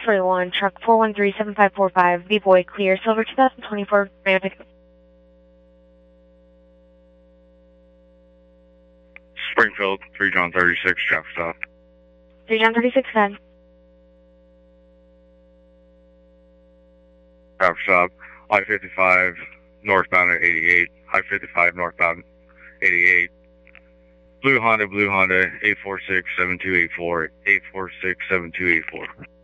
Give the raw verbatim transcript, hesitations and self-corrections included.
forty-one, truck four one three seven five four five, B-Boy, clear, silver two thousand twenty-four, Grand pickup. Springfield, three John thirty-six, traffic stop. three John thirty-six, go ahead. Traffic stop, I fifty-five, northbound at eighty-eight, I fifty-five, northbound eighty-eight. Blue Honda, Blue Honda, eight four six seven two eight four, eight four six seven two eight four.